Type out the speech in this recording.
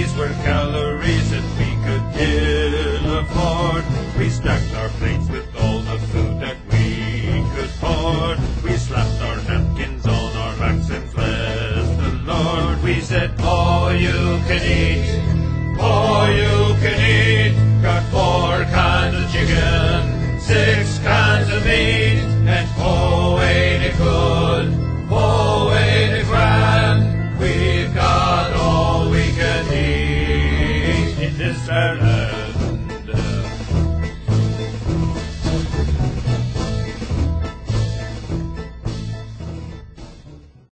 These were calories that we could ill afford. We stacked our plates with all the food that we could hoard. We slapped our napkins on our backs and blessed the Lord. We said, all you can eat, all you can eat. Got 4 kinds of chicken, 6 kinds of meat, and oh, ain't it good, oh, ain't it grand. We've got all we can eat in this fair land.